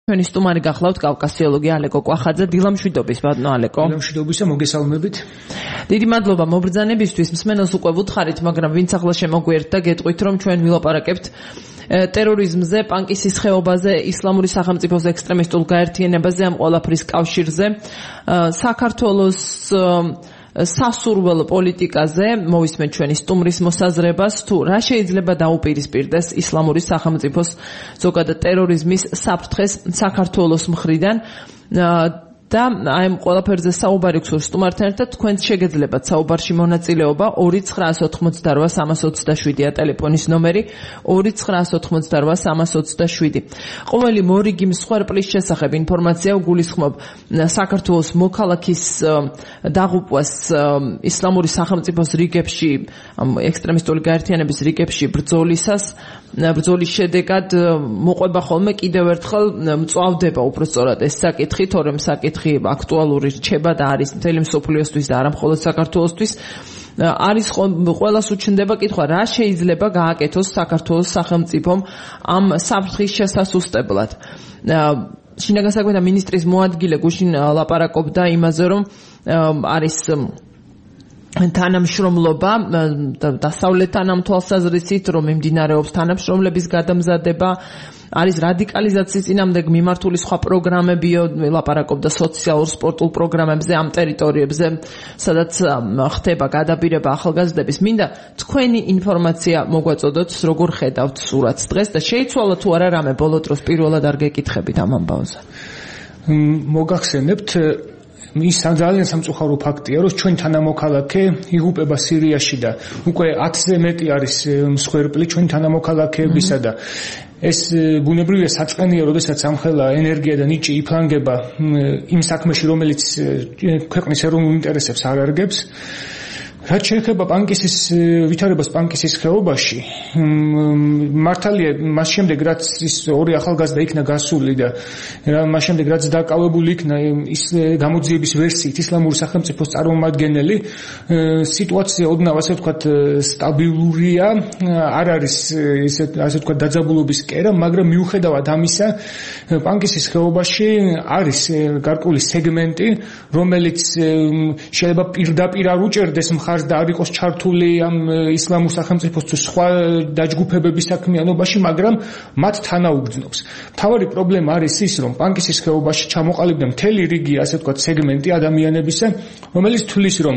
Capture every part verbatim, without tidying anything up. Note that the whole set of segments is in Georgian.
ჩვენი სტუმარი გახლავთ კავკასიოლოგი ალეკო კვახაძე. დილამშვიდობის ბატონო ალეკო. დილამშვიდობის და მოგესალმებით. დიდი მადლობა მობრძანებისთვის. მსმენელს უკვე ვუთხარით, მაგრამ ვინც ახლა შემოგვიერთდა, გეტყვით რომ ჩვენ ვილაპარაკებთ ტერორიზმზე, პანკისის ხეობაზე, ისლამური სახელმწიფოს ექსტრემისტულ გაერთიანებაზე, ამ ყველაფრის კავშირზე, საქართველოს სასურველო პოლიტიკაზე მოვისმენთ ჩვენი სტუმრის მოსაზრებას, თუ რა შეიძლება დაუპირისპირდეს ისლამური სახელმწიფოს ზოგადად ტერორიზმის საფრთხეს საქართველოს მხრიდან და აი ამ ყველაფერზე საუბარი გსურს სტუმართან ერთად. თქვენც შეგეძლებათ საუბარში მონაწილეობა. ორი ცხრაას ოთხმოცდარვა სამას ოცდაშვიდია ტელეფონის ნომერი, ორი ცხრაას ოთხმოცდარვა სამას ოცდაშვიდი. ყოველი მორიგი მსხვერპლის შესახებ ინფორმაცია გულისხმობ საქართველოს მოქალაქის დაღუპვას ისლამური სახელმწიფოს რიგებში, ექსტრემისტული გაერთიანების რიგებში ბრძოლისას. ბრძოლის შედეგად მოყვება ხოლმე კიდევ ერთხელ მწვავდება უბრალოდ ეს საკითხი, თორემ საკითხი აქტუალური რჩება და არის მთელი მსოფლიოსთვის და არა მხოლოდ საქართველოსთვის. არის ყველას უჩნდება კითხვა, რა შეიძლება გააკეთოს საქართველოს სახელმწიფომ ამ საფრთხის შესასუსტებლად. შინაგან საქმეთა მინისტრის მოადგილე გუშინ ლაპარაკობდა იმაზე, რომ არის თანამშრომლობა დასავლეთთან ამ თვალსაზრისით, რომ მიმდინარეობს თანამშრომლების გადამზადება, არის რადიკალიზაციის წინამდეგ მიმართული სხვა პროგრამებიო, ლაპარაკობდა სოციალურ სპორტულ პროგრამებზე ამ ტერიტორიებზე, სადაც ხდება გადაბირება ახალგაზრდების. მინდა თქვენი ინფორმაცია მოგვაწოდოთ, როგორ ხედავთ სურათს დღეს და შეიცვალა თუ არა რამე ბოლო დროს პირველად არ გეკითხებით ამ ამბავზე. მოგახსენებთ ის ძალიან სამწუხარო ფაქტია, რომ ჩვენ თანამოქალაქე იღუპება სირიაში და უკვე ათზე მეტი არის მსხვერპლი ჩვენ თანამოქალაქეებისა და ეს ბუნებრივია საწყენია, როდესაც ამხელა ენერგია და ნიჭი იფლანგება იმ საქმეში, რომელიც ქვეყნის ეროვნულ ინტერესებს არ არგებს. რაც შეეხება პანკისის ვითარებას პანკისის ხეობაში, მართალია მას შემდეგ რაც ის ორი ახალგაზრდა იქნა გასული და მას შემდეგ რაც დაკავებული იქნა ის გამოძიების ვერსიით ისლამური სახელმწიფოს წარმომადგენელი, სიტუაცია ოდნავ ასე ვთქვათ სტაბილურია, არ არის ისე ასე ვთქვათ დაძაბულობის კერა, მაგრამ მიუხედავად ამისა, პანკისის ხეობაში არის გარკვეული სეგმენტი, რომელიც შეიძლება პირდაპირ არ უჭერდეს მხარს და არ იყოს ჩართული ამ ისლამურ სახელმწიფოს თუ სხვა დაჯგუფებების საქმიანობაში, მაგრამ მათ თანაუგრძნობს. მთავარი პრობლემა არის ის, რომ პანკისის ხეობაში ჩამოყალიბდა მთელი რიგი, ასე ვთქვათ, სეგმენტი ადამიანებისა, რომელიც თვლის, რომ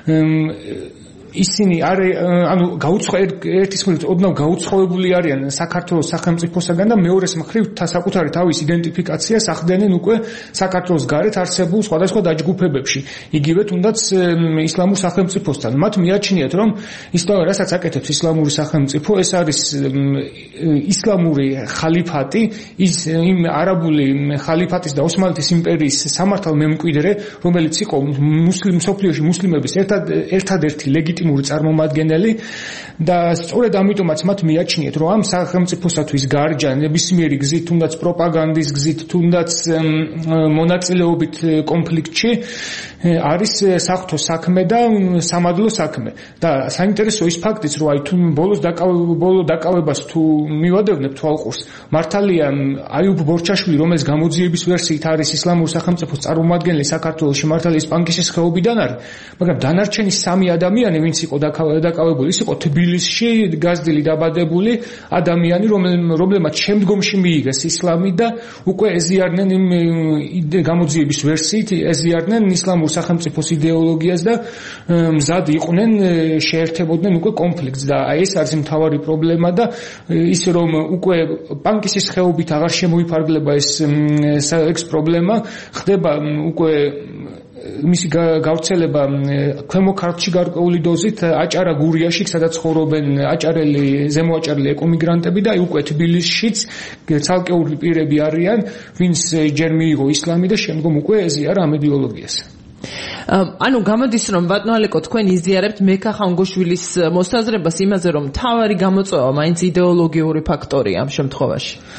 ისინი არ ანუ გაუცხო ერთის მხრივ ოდნავ გაუცხოებული არიან საქართველოს სახელმწიფოსაგან და მეორეს მხრივ საკუთარი თავის იდენტიფიკაციას ახდენენ უკვე საქართველოს გარეთ არსებულ სხვადასხვა დაჯგუფებებში, იგივე თუნდაც ისლამურ სახელმწიფოსთან. მათ მიაჩნიათ, რომ ისლამი რასაც აკეთებს ისლამური სახელმწიფო, ეს არის ისლამური ხალიფატი, ის იმ არაბული ხალიფატის და ოსმალეთის იმპერიის სამართალმემკვიდრე, რომელიც იყო მუსლიმ მსოფლიოში მუსლიმების ერთადერთი ლეგიტიმური წარმომადგენელი და სწორედ ამიტომაც მათ მიაჩნიათ, რომ ამ სახელმწიფოსათვის გარჯა ნებისმიერი გზით, თუნდაც პროპაგანდის გზით, თუნდაც მონაწილეობით კონფლიქტში არის საღვთო საქმე და სამადლო საქმე. და საინტერესო ის ფაქტიც, რომ აი თუ ბოლოს ბოლო დაკავებას თუ მივადევნებ თვალყურს, მართალია აიუბ ბორჩაშვილი, რომელიც გამოძიების ვერსიით არის ისლამური სახელმწიფოს წარმომადგენელი საქართველოში, მართალია ის პანკისის ხეობიდან არის, მაგრამ დანარჩენი სამი ადამიანი, ვინც იყო დაკავებული, ის იყო თბილისში გაზრდილი დაბადებული ადამიანი, რომელმაც შემდგომში მიიღეს ისლამი და უკვე ეზიარნენ იმ გამოძიების ვერსიით, ეზიარნენ ისლამურ სახელმწიფოს იდეოლოგიას და მზად იყვნენ შეერთებოდნენ უკვე კონფლიქტს და ეს არის მთავარი პრობლემა და ის რომ უკვე პანკისის ხეობით აღარ შემოიფარგლება ეს ეს პრობლემა, ხდება უკვე მისი გავრცელება ქვემო ქართლში გარკვეული დოზით, აჭარა გურიაში, სადაც ცხოვრობენ აჭარელი, ზემოაჭარელი ეკომიგრანტები და უკვე თბილისშიც ცალკეული პირები არიან, ვინც ჯერ მიიღო ისლამი და შემდგომ უკვე ეზიარა ამ იდეოლოგიას. ანუ გამოდის რომ ბატონო ალეკო თქვენ იზიარებთ მექა ხანგოშვილის მოსაზრებას იმაზე რომ თავარი გამოწვევა მაინც იდეოლოგიური ფაქტორია ამ შემთხვევაში.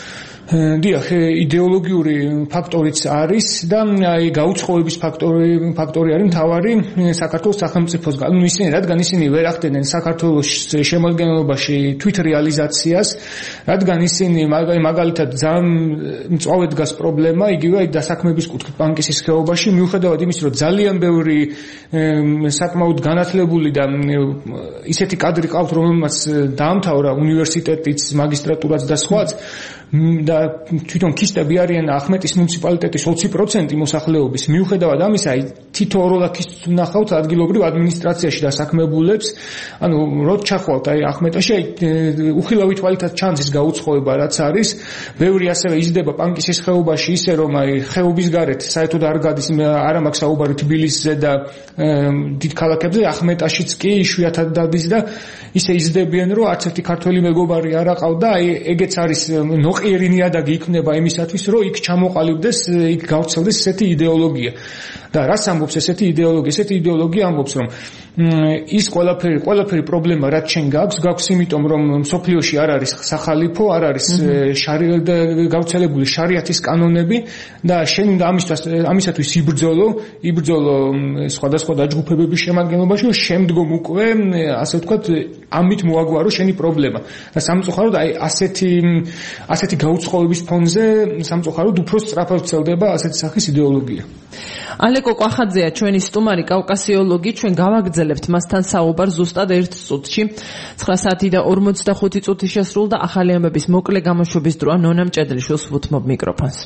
დიახ, იდეოლოგიური ფაქტორიც არის და აი გაუცხოების ფაქტორი ფაქტორი არის მთავარი საქართველოს სახელმწიფოს. ნუ ისინი რადგან ისინი ვერ ახდენენ საქართველოს შემადგენლობაში თვით რეალიზაციას, რადგან ისინი მაგალითად ძალიან მწვავედ დგას პრობლემა, იგივე აი დასაქმების კუთხით პანკისის ხეობაში, მიუხედავად იმის, რომ ძალიან ბევრი საკმაოდ განათლებული და ისეთი კადრი ყავთ, რომელმაც დაამთავრა უნივერსიტეტიც, მაგისტრატურაც და სხვაც და თვითონ ქისტები არიან ახმეტის მუნიციპალიტეტის ოცი პროცენტი მოსახლეობის. მიუხედავად ამისა, აი თითო ორი ლაქის ნახავთ ადგილობრივ ადმინისტრაციაში დასაქმებულებს, ანუ როდ ჩახვალთ აი ახმეტაში, აი უხილავი თვალითაც ჩანს ის გაუცხოება, რაც არის. ბევრი ასევე იზრდება პანკისის ხეობაში, ისე რომ აი ხეობის გარეთ საერთოდ არ გადის, არ მაქვს საუბარი თბილისზე და დიდ ქალაქებზე, ახმეტაშიც კი იშვიათად დადის და ისე იზრდებიან, რომ არც ერთი ქართველი მეგობარი არ აყავდა. აი ეგეც არის ნოყიერი ნიადაგი იქნება იმისათვის, რომ იქ ჩამოყალიბდეს, იქ გავრცელდეს ესეთი იდეოლოგია. და რას ამბობს ესეთი იდეოლოგია? ესეთი იდეოლოგია ამბობს, რომ ის ყველაფერი, ყველაფერი პრობლემა რაც შენ გაქვს, გაქვს იმიტომ, რომ მსოფლიოში არ არის სახალიფო, არ არის გავრცელებული შარიათის კანონები და შენ უნდა ამისთვის ამისათვის იბრძოლო, იბრძოლო სხვადასხვა დაჯგუფებების შემადგენლობაში, რომ შემდგომ უკვე, ასე ვთქვათ, ამით მოაგვარო შენი პრობლემა. და სამწუხაროდ აი ასეთი ასეთი გაუცხოების ფონზე სამწუხაროდ უფრო სწრაფად ვრცელდება ასეთი სახის იდეოლოგია. ალეკო კვახაძეა ჩვენი სტუმარი, კავკასიოლოგი. ჩვენ გავაგრძელებთ მასთან საუბარს ზუსტად ერთ წუთში. ცხრა საათი და ორმოცდახუთი წუთი შესრულდა. ახალი ამბების მოკლე გამოშვების დროა. ნონა მჭედლიშვილს ვუთმობ მიკროფონს.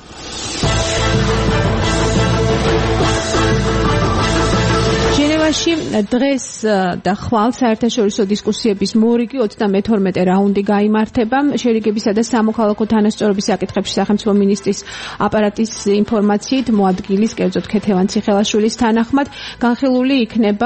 დღეს და ხვალ საერთაშორისო დისკუსიების მორიგი ოცდამეთორმეტე რაუნდი გაიმართება. შერიგებისა და სამოქალაქო თანასწორობის საკითხებში სახელმწიფო მინისტრის აპარატის ინფორმაციით მოადგილის, კერძოდ ქეთევან ციხელაშვილის თანახმად, განხილული იქნება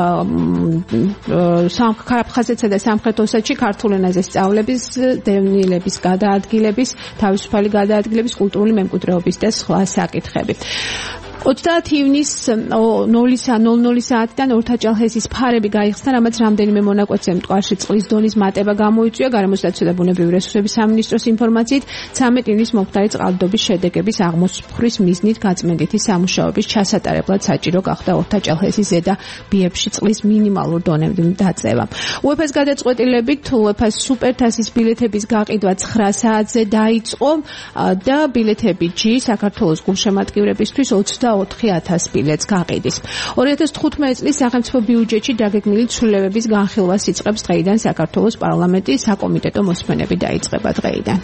ქარაფხაზეთსა და სამხრეთ ოსეთში ქართულ ენაზე სწავლების, დევნილების გადაადგილების, თავისუფალი გადაადგილების, კულტურული მემკვიდრეობის და სხვა საკითხები. ოცდაათი ივნისს ნული საათიდან ორთაჭალჰესის ფარები გაიხსნა, რამაც რამდენიმე მონაკვეთზე მტკვარში წყლის დონის მატება გამოიწვია. გარემოსდაცვა და ბუნებრივი რესურსების სამინისტროს ინფორმაციით, ცამეტ ივნისს მომხდარი წყალდიდობის შედეგების აღმოსფხვის მიზნით გაწმენდითი სამუშაოების ჩასატარებლად საჭირო გახდა ორთაჭალჰესის ზედა ბიებში წყლის მინიმალურ დონემდე დაწევა. უეფა-ს გადაწყვეტილებით უეფა-ს სუპერთასის ბილეთების გაყიდვა ცხრა საათზე დაიწყო და ბილეთები G საქართველოს გულშემატკივრებისთვის ოცდაოთხი ათას ბილეთს გაყიდის. ორი ათას თხუთმეტი წლის სახელმწიფო ბიუჯეტში დაგეგმილი ცვლილებების განხილვას იწყებს დღეიდან საქართველოს პარლამენტი, საკომიტეტო მოსმენები დაიწყება დღეიდან.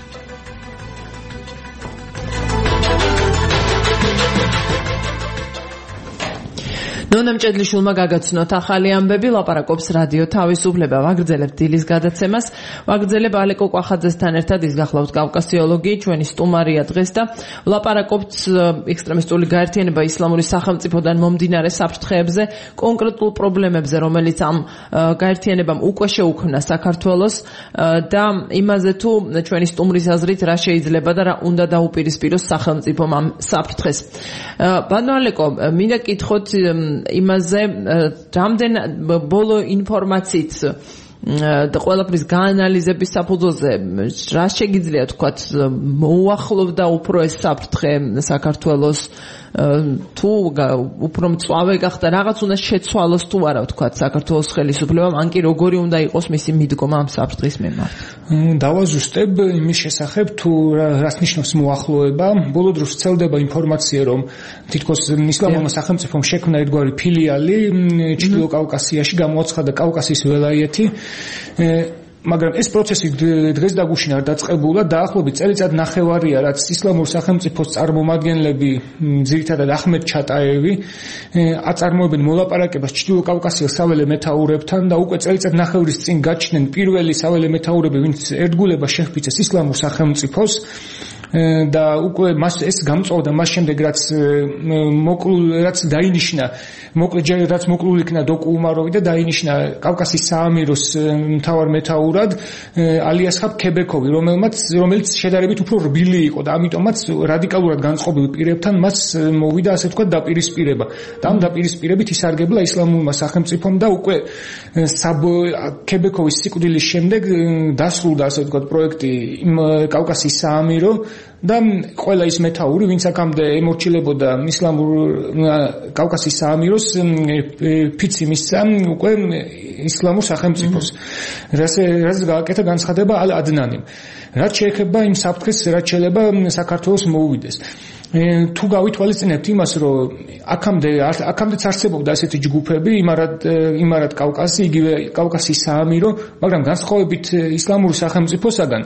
ნონა მჭედლიშვილმა გაგაცნოთ ახალი ამბები, ლაპარაკობს რადიო თავისუფლება. ვაგრძელებთ დილის გადაცემას. ვაგრძელებ ალეკო კვახაძესთან ერთად, ის გახლავთ კავკასიოლოგი, ჩვენი სტუმარია დღეს და ლაპარაკობთ ექსტრემისტული გაერთიანება ისლამური სახელმწიფოდან მომდინარე საფრთხეებზე, კონკრეტულ პრობლემებზე, რომელიც ამ გაერთიანებამ უკვე შეუქმნა საქართველოს და იმაზე თუ ჩვენი სტუმრის აზრით რა შეიძლება და რა უნდა დაუპირისპიროს სახელმწიფომ ამ საფრთხეს. ბატონო ალეკო, მინდა გითხოთ იმაზე, რამდენ ბოლო ინფორმაციით და ყველაფრის გაანალიზების საფუძველზე რა შეგიძლია თქვათ, მოუახლოვდა უფრო ეს საფრთხე საქართველოს, თუ უფრო მწვავე გახდა, რაღაც უნდა შეცვალოს თუ არა თქვათ საქართველოს ხელისუფლებამ, ან კი როგორი უნდა იყოს მისი მიდგომა ამ საფრთხის მიმართ? დავაზუსტებ იმის შესახებ, თუ რას ნიშნავს მოახლოება. ბოლო დროს ვრცელდება ინფორმაცია, რომ თითქოს ისლამურმა სახელმწიფომ შექმნა ერთგვარი ფილიალი ჩრდილო კავკასიაში, გამოაცხადა კავკასიის ველაიეთი. მაგრამ ეს პროცესი დღეს დაგუშინა არ დაწყებულა, დაახლოებით წელიწად ნახევარია, რაც ისლამურ სახელმწიფოს წარმომადგენლები, ძირითადად აჰმედ ჩატაევი, აწარმოებენ მოლაპარაკებას ჩრდილო კავკასიის საველე მეთაურებთან და უკვე წელიწად ნახევრის წინ გაჩნდნენ პირველი საველე მეთაურები, ვინც ერთგულება შეჰფიცეს ისლამურ სახელმწიფოს. და უკვე მას ეს გამწოვდა მას შემდეგ რაც მოკლულ რაც დაინიშნა მოკლე რაც მოკლულ იქნა დოკუ უმაროვი და დაინიშნა კავკასიის საამიროს მთავარ მეთაურად ალიასხაბ ქებეკოვი რომელმაც რომელიც შედარებით უფრო რბილი იყო და ამიტომაც რადიკალურად განწყობილ პირებთან მას მოვიდა ასე ვთქვათ დაპირისპირება და ამ დაპირისპირებით ისარგებლა ისლამურმა სახელმწიფომ და უკვე ქებეკოვის სიკვდილის შემდეგ დასრულდა ასე ვთქვათ პროექტი კავკასიის საამირო და ყველა ის მეთაური ვინც აქამდე ემორჩილებოდა ისლამურ კავკასიის საამიროს ფიცი მისცა უკვე ისლამურ სახელმწიფოს რაც რაც გააკეთა განცხადება ალ ადნანიმ რაც შეეხება იმ საფრთხეს რაც შეიძლება საქართველოს მოუვიდეს თუ გავითვალისწინებთ იმას რომ აქამდე აქამდეც არსებობდა ასეთი ჯგუფები იმარად იმარად კავკასი იგივე კავკასიის საამირო მაგრამ განსხვავებით ისლამური სახელმწიფოსაგან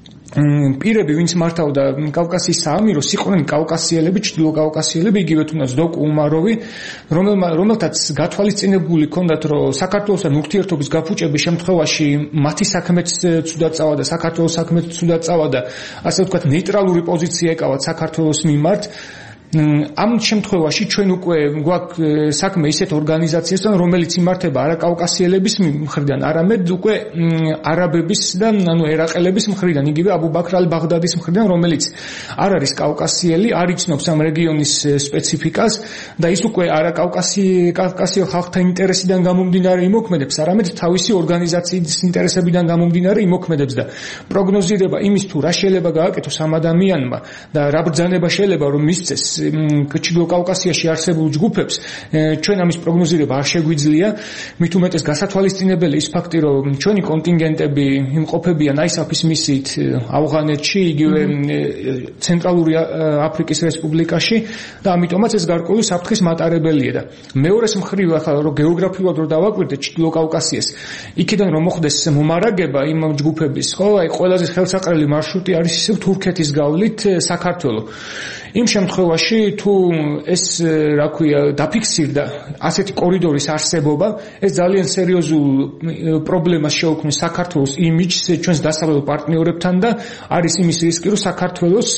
პირები ვინც მართავდა კავკასიის საამიროს იყვნენ კავკასიელები ჩრდილო კავკასიელები იგივე თუნდაც დოკუ უმაროვი რომელთაც გათვალისწინებული ჰქონდათ რომ საქართველოსთან ურთიერთობის გაფუჭების შემთხვევაში მათი საქმეც ცუდად წავა და საქართველოს საქმეც ცუდად წავა და ასე ვთქვათ ნეიტრალური პოზიცია ეკავათ საქართველოს მიმართ ამ შემთხვევაში ჩვენ უკვე გვაქვს საქმე ისეთ ორგანიზაციასთან რომელიც იმართება არა კავკასიელების მხრიდან არამედ უკვე არაბების და ანუ ერაყელების მხრიდან იგივე აბუ ბაქრ ალ-ბაღდადის მხრიდან რომელიც არ არის კავკასიელი არ იცნობს ამ რეგიონის სპეციფიკას და ის უკვე არა კავკასიელ ხალხთა ინტერესიდან გამომდინარე იმოქმედებს არამედ თავისი ორგანიზაციის ინტერესებიდან გამომდინარე იმოქმედებს და პროგნოზირება იმის თუ რა შეიძლება გააკეთოს ამ ადამიანმა და რა ბრძანება შეიძლება რომ მისცეს ჩრდილო კავკასიაში არსებულ ჯგუფებს ჩვენ ამის პროგნოზირება არ შეგვიძლია მით უმეტეს გასათვალისწინებელი ის ფაქტი რომ ჩვენი კონტინგენტები იმყოფებიან აისაფის მისიით ავღანეთში იგივე ცენტრალური აფრიკის რესპუბლიკაში და ამიტომაც ეს გარკვეული საფრთხის მატარებელია და მეორეს მხრივ ახლა რომ გეოგრაფიულად რომ დავაკვირდეთ ჩრდილო კავკასიას იქიდან რომ მოხდეს მომარაგება იმ ჯგუფების ხო აი ყველაზე ხელსაყრელი მარშრუტი არის ისევ თურქეთის გავლით საქართველო იმ შემთხვევაში თუ ეს რა ქვია დაფიქსირდა ასეთი კორიდორის არსებობა ეს ძალიან სერიოზულ პრობლემას შეუქმნის საქართველოს იმიჯს ჩვენს დასავლელ პარტნიორებთან და არის იმის რისკი რომ საქართველოს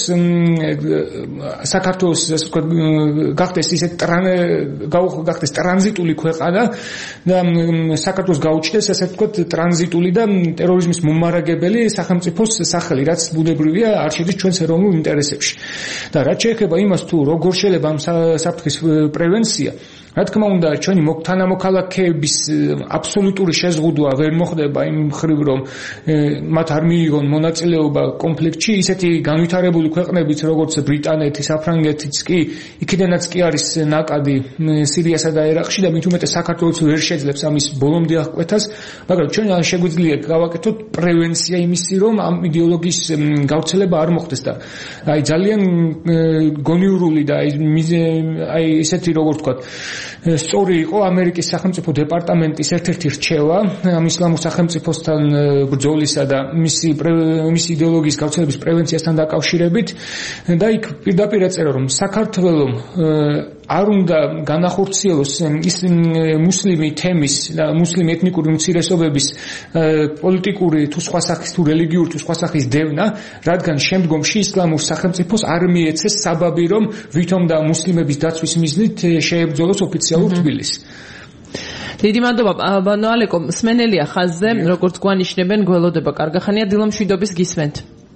საქართველოს ასე ვთქვათ გახდეს ისეთ გახდეს ტრანზიტული ქვეყანა და საქართველოს გაუჩნდეს ასე ვთქვათ ტრანზიტული და ტერორიზმის მომარაგებელი სახელმწიფოს სახელი რაც ბუნებრივია არ შედის ჩვენს ეროვნულ ინტერესებში და რაც შეეხება იმას თუ როგორ შეიძლება ამ საფრთხის პრევენცია რა თქმა უნდა ჩვენი თანამოქალაქეების აბსოლუტური შეზღუდვა ვერ მოხდება იმ მხრივ რომ მათ არ მიიღონ მონაწილეობა კონფლიქტში ისეთი განვითარებული ქვეყნებიც როგორც ბრიტანეთი, საფრანგეთიც კი იქიდანაც კი არის ნაკადი სირიასა და ერაყში და მით უმეტეს საქართველოს ვერ შეძლებს ამის ბოლომდე აღკვეთას მაგრამ ჩვენ შეგვიძლია გავაკეთოთ პრევენცია იმისი რომ ამ იდეოლოგიის გავრცელება არ მოხდეს და აი ძალიან გონიურული და აი აი ესეთი როგორ ვთქვათ სწორი იყო ამერიკის სახელმწიფო დეპარტამენტის ერთ-ერთი რჩევა ამ ისლამურ სახელმწიფოსთან ბრძოლისა და მისი მისი იდეოლოგიის გავრცელების პრევენციასთან დაკავშირებით და იქ პირდაპირ ეწერა რომ საქართველოს არ უნდა განახორციელოს ის მუსლიმი თემის და მუსლიმი ეთნიკური უმცირესობების პოლიტიკური თუ სხვა სახის თუ რელიგიური თუ სხვა სახის დევნა, რადგან შემდგომში ისლამურ სახელმწიფოს არ მიეცეს საბაბი რომ ვითომ და მუსლიმების დაცვის მიზნით შეებრძოლოს ოფიციალურ თბილისს. დიდი მადლობა ბანო ალეკო სმენელია ხაზზე როგორც გვანიშნებენ გველოდება კარგახანია დილამშვიდობის გისმენთ.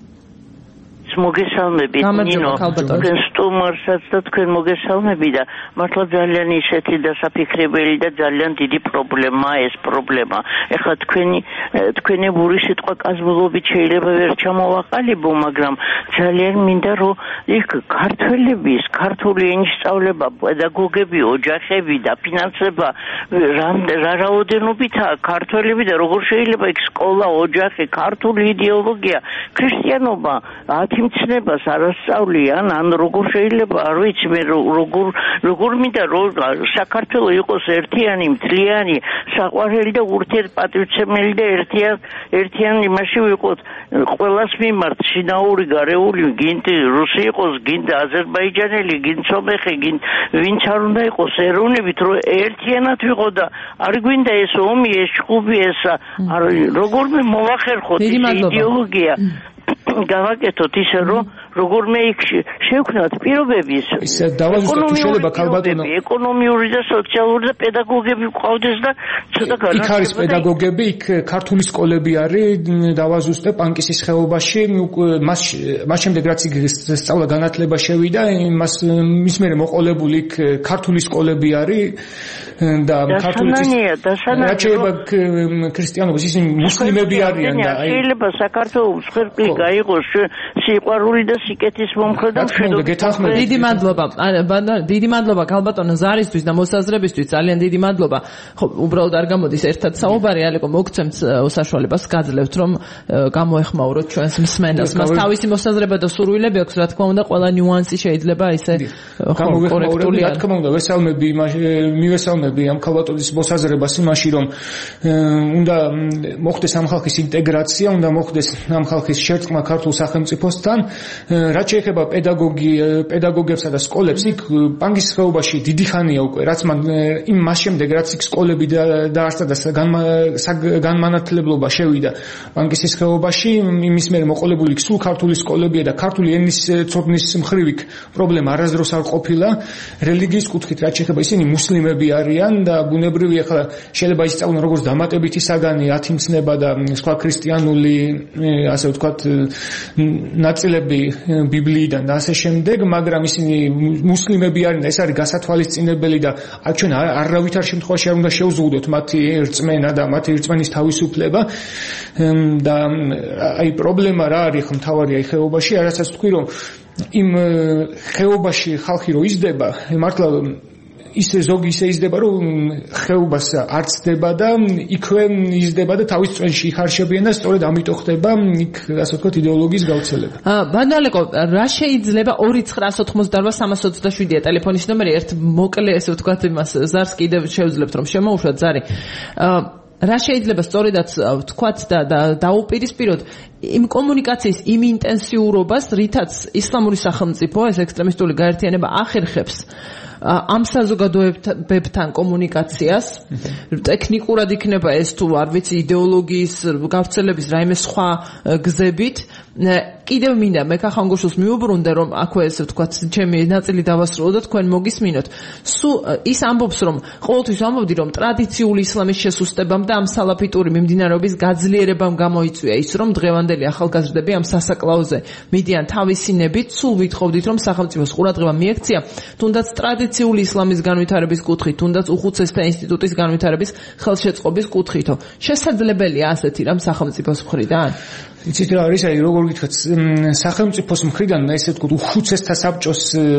მოგესალმებით ნინო თქვენ სტუმარსაც და თქვენ მოგესალმები და მართლა ძალიან ისეთი დასაფიქრებელი და ძალიან დიდი პრობლემაა ეს პრობლემა. ეხლა თქვენი თქვენი ბური სიტყვა კაზმულობით შეიძლება ვერ ჩამოვაყალიბო, მაგრამ ძალიან მინდა რომ იქ ქართველების ქართული ენის სწავლება, პედაგოგები, ოჯახები და ფინანსება რა რაოდენობითაა ქართველები და როგორ შეიძლება იქ სკოლა, ოჯახი, ქართული იდეოლოგია, ქრისტიანობა მცნებას არასწავლიან, ან როგორ შეიძლება, არ ვიცი მე როგორ როგორ მინდა რომ საქართველოს იყოს ერთიანი, მთლიანი, საყვარელი და ურთიერთპატივცემელი და ერთიან ერთიან იმაში ვიყოთ ყველას მიმართ შინაური გარეული, გინდ რუსი იყოს, გინდ აზერბაიჯანელი, გინდ სომეხი, გინდ ვინც არ უნდა იყოს ეროვნებით, რომ ერთიანად ვიყო და არ გვინდა ეს ომი, ეს ჭუბი, ეს როგორ მე მოვახერხოთ ეს იდეოლოგია გავაკეთოთ ისე რომ როგორმე იქ შევქნათ პირობები ის დავაზუსტოთ თუ შეიძლება ქალბატონო ეკონომიური და სოციალური და პედაგოგები ყავდეს და ცოტა განაცხადება იქ არის პედაგოგები იქ ქართული სკოლები არის დავაზუსტე პანკისის ხეობაში მას მას შემდეგ რაც იქ სწავლა განათლება შევიდა მას მის მერე მოყოლებული იქ ქართული სკოლები არის და ქართული რაც შეიძლება ქრისტიანობის ისინი მუსლიმები არიან და აი შეიძლება საქართველოს ხერხი გაიღოს სიყვარული და სიკეთის მომხრე და მშვიდობა დიდი მადლობა დიდი მადლობა ქალბატონო ზარისთვის და მოსაზრებისთვის ძალიან დიდი მადლობა ხო უბრალოდ არ გამოდის ერთად საუბარი ალეკო მოგცემთ საშუალებას გაძლევთ რომ გამოეხმაუროთ ჩვენს მსმენელს მას თავისი მოსაზრება და სურვილები აქვს რა თქმა უნდა ყველა ნიუანსი შეიძლება ისე კორექტული რა თქმა უნდა ვესალმები მივესალმები ამ ქალბატონის მოსაზრებას იმაში რომ უნდა მოხდეს ამ ხალხის ინტეგრაცია უნდა მოხდეს ამ ხალხის შერწყმა ქართულ სახელმწიფოსთან რაც შეეხება პედაგოგი პედაგოგებსა და სკოლებს იქ პანკის ხეობაში დიდი ხანია უკვე რაც მან იმ მას შემდეგ რაც იქ სკოლები დაარსდა და განმანათლებლობა შევიდა პანკის ხეობაში იმის მერე მოყოლებული იქ სულ ქართული სკოლებია და ქართული ენის ცოდნის მხრივ იქ პრობლემა არასდროს არ ყოფილა რელიგიის კუთხით რაც შეეხება ისინი მუსლიმები არიან და ბუნებრივია ახლა შეიძლება ისწავლონ როგორც დამატებითი საგანი ათიმცნება და სხვა ქრისტიანული ასე ვთქვათ ნაწილები ბიბლიიდან და ასე შემდეგ მაგრამ ისინი მუსლიმები არიან და ეს არის გასათვალისწინებელი და აქ ჩვენ არავითარ შემთხვევაში არ უნდა შევზღუდოთ მათი რწმენა და მათი რწმენის თავისუფლება და აი პრობლემა რა არის ხო მთავარია აი ხეობაში არასაც თქვი რომ იმ ხეობაში ხალხი რო იზრდება მართლა ისე ზოგი ისე იზრდება რომ ხეობას არ ცდება და იქვე იზრდება და თავის წვენში იხარშებიან და სწორედ ამიტომ ხდება იქ ასე ვთქვათ იდეოლოგიის გავრცელება. აა ბანდალეკო რა შეიძლება ორი ცხრა ოცდაოთხმოცდაოთხ სამას ოცდაშვიდია ტელეფონის ნომერი ერთ მოკლე ასე ვთქვათ იმას ზარს კიდევ შევძლებთ რომ შემოუშვათ ზარი. აა რა შეიძლება სწორედაც ვთქვათ და დაუპირისპიროთ იმ კომუნიკაციის იმ ინტენსიურობას რითაც ისლამური სახელმწიფო ეს ექსტრემისტული გაერთიანება ახერხებს ამ საზოგადოებებთან კომუნიკაციას ტექნიკურად იქნება ეს თუ არ ვიცი იდეოლოგიის გავრცელების რაიმე სხვა გზებით კიდევ მინდა მე ქახანგუშოს მიუბრუნდე რომ აქვე ესე ვთქვათ ჩემი ნაწილი დავასრულო და თქვენ მოგისმინოთ სულ ის ამბობს რომ ყოველთვის ამბობდი რომ ტრადიციული ისლამის შესუსტებამ და ამ სალაფიტური მიმდინარეობის გაძლიერებამ გამოიწვია ის რომ დღევანდელი ახალგაზრდები ამ სასაკლაოზე მიდიან თავისინებით სულ ვითხოვდით რომ სახელმწიფოს ყურადღება მიექცია თუნდაც ტრადიციული ისლამის განვითარების კუთხით თუნდაც უხუცესთა ინსტიტუტის განვითარების ხელშეწყობის კუთხითო შესაძლებელია ასეთი რამ სახელმწიფოს მხრიდან იცით რა არის აი როგორ გითხრათ სახელმწიფოს მხრიდან ესე ვთქვათ უხუცესთა საბჭოს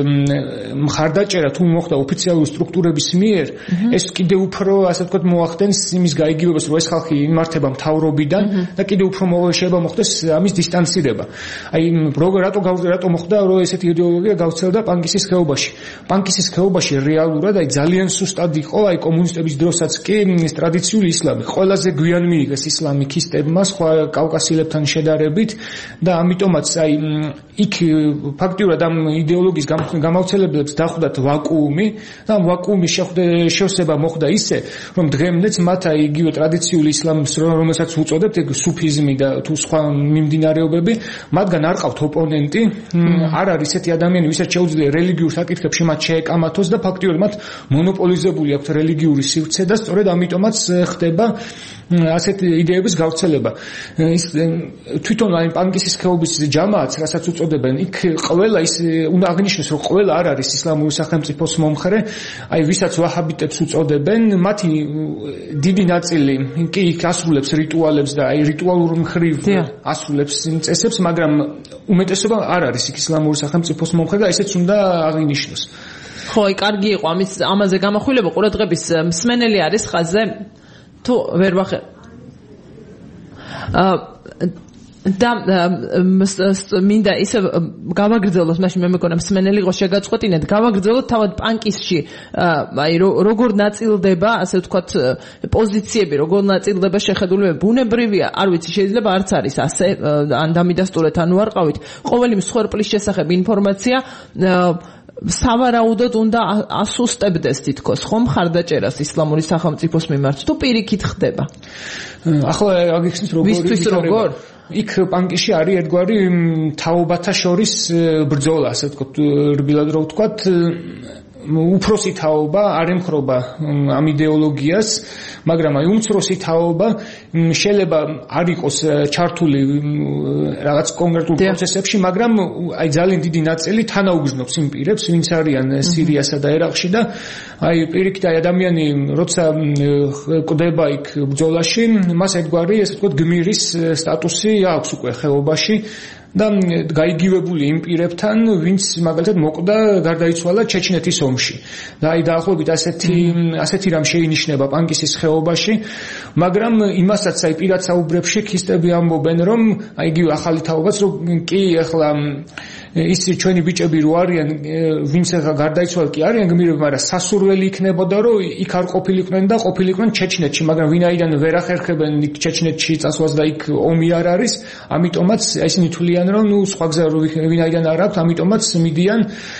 მხარდაჭერა თუ მოხდა ოფიციალური სტრუქტურების მიერ ეს კიდევ უფრო ასე ვთქვათ მოახდენს იმის გაიგივებას რომ ეს ხალხი იმართება მთავრობიდან და კიდევ უფრო შეიძლება მოხდეს ამის დისტანცირება აი როგორ რატო რატო მოხდა რომ ესეთი იდეოლოგია გავრცელდა პანკისის ხეობაში პანკისის ხეობაში რეალურად აი ძალიან სუსტად იყო აი კომუნისტების დროსაც კი ტრადიციული ისლამი ყველაზე გვიან მიიღეს ისლამი ქისტებმა სხვა კავკასიელებთან შედარებით და ამიტომაც აი იქ ფაქტიურად ამ იდეოლოგიის გამავრცელებლებს დახვდათ ვაკუუმი და ამ ვაკუუმის შევსება მოხდა ისე რომ დღემდეც მათ აი იგივე ტრადიციული ისლამის რომელსაც უწოდებთ ეგ სუფიზმი და თუ სხვა მიმდინარეობები მათგან არ ყავთ ოპონენტი არ არის ესეთი ადამიანი ვისაც შეუძლია რელიგიურ საკითხებში მათ შეეკამათოს და ფაქტიურად მათ მონოპოლიზებული აქვთ რელიგიური სივრცე და სწორედ ამიტომაც ხდება ასეთი იდეების გავრცელება ის თვითონ აი პანკისის ხეობის ჯამააც რასაც უწოდებენ იქ ყველა ის უნდა აღნიშნოს რომ ყველა არ არის ისლამური სახელმწიფოს მომხრე აი ვისაც ვაჰაბიტებს უწოდებენ მათი დიდი ნაწილი კი იქ ასრულებს რიტუალებს და აი რიტუალურ მხრივ ასრულებს იმ წესებს მაგრამ უმეტესობა არ არის იქ ისლამური სახელმწიფოს მომხრე და ესეც უნდა აღინიშნოს ხო აი კარგი იყო ამის ამაზე გამახვილება ყურადღების მსმენელი არის ხაზზე თუ ვერ ვახე და მინდა ისე გავაგრძელოთ მაშინ მე მეკონა მსმენელი იყო შეგაწყვეტინეთ გავაგრძელოთ თავად პანკისში აი როგორ ნაწილდება ასე ვთქვათ პოზიციები როგორ ნაწილდება შეხედულებები ბუნებრივია არ ვიცი შეიძლება არც არის ასე ან დამიდასტურეთ ანუ არ ყავით ყოველი მსხვერპლის შესახებ ინფორმაცია სავარაუდოდ უნდა ასუსტებდეს თითქოს ხომ მხარდაჭერას ისლამური სახელმწიფოს მიმართ თუ პირიქით ხდება ახლა აგიხსნის როგორ იქ პანკიში არის ერთგვარი თაობათა შორის ბრძოლა ასე ვთქვათ რბილად რო ვთქვათ უფროსი თაობა არ ემხრობა ამ იდეოლოგიას, მაგრამ აი უმცროსი თაობა შეიძლება არ იყოს ჩართული რაღაც კონკრეტულ პროცესებში, მაგრამ აი ძალიან დიდი ნაწილი თანაუგრძნობს იმ პირებს, ვინც არიან სირიასა და ერაყში და აი პირიქით აი ადამიანი როცა კვდება იქ ბრძოლაში, მას ერთგვარი ესე ვთქვათ გმირის სტატუსი აქვს უკვე ხეობაში. და გაიგივებული იმ პირებთან, ვინც მაგალითად მოკვდა გარდაიცვალა ჩეჩნეთის ომში. და აი დაახლოებით ასეთი ასეთი რამ შეინიშნება პანკისის ხეობაში, მაგრამ იმასაც აი პირად საუბრებში ქისტები ამბობენ, რომ აი იგივე ახალი თაობაც რომ კი ახლა ის ჩვენი ბიჭები რო არიან, ვინც ახლა გარდაიცვალა კი არიან გმირები, მაგრამ სასურველი იქნებოდა, რომ იქ არ ყოფილიყვნენ და ყოფილიყვნენ ჩეჩნეთში, მაგრამ ვინაიდან ვერ ახერხებენ იქ ჩეჩნეთში წასვლას და იქ ომი არ არის, ამიტომაც ისინი თვლიან რომ ნუ სხვა გზა ვინაიდან არ აქვს, ამიტომაც მიდიან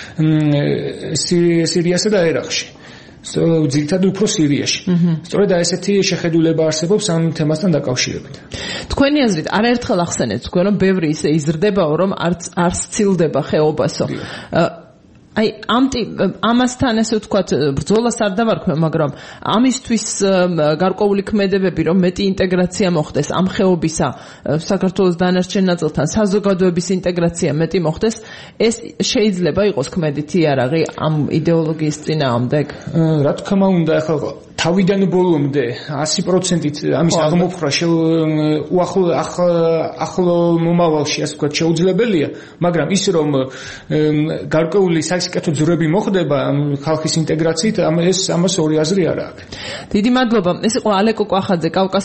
სირიასა და ერაყში. ძირითადად უფრო სირიაში. სწორედ ესეთი შეხედულება არსებობს ამ თემასთან დაკავშირებით. თქვენი აზრით არაერთხელ ახსენეთ თქვენ რომ ბევრი ისე იზრდებაო რომ არც არ სცილდება ხეობასო. აი ამ ამასთან ესე ვთქვათ ბრძოლას არ დავარქმევ, მაგრამ ამისთვის გარკვეული ქმედებები რომ მეტი ინტეგრაცია მოხდეს ამ ხეობისა საქართველოს დანარჩენ ნაწილთან საზოგადოების ინტეგრაცია მეტი მოხდეს, ეს შეიძლება იყოს ქმედითი იარაღი ამ იდეოლოგიის წინააღმდეგ? რა თქმა უნდა, ახლა თავიდან ბოლომდე ასი პროცენტით ამის აღმოფხვრა უახლო ახლო მომავალში ასე ვთქვათ შეუძლებელია, მაგრამ ის რომ გარკვეული საკითხო ძვრები მოხდება ხალხის ინტეგრაციით, ამ ეს ამას ორი აზრი არ აქვს. დიდი მადლობა. ეს იყო ალეკო კვახაძე,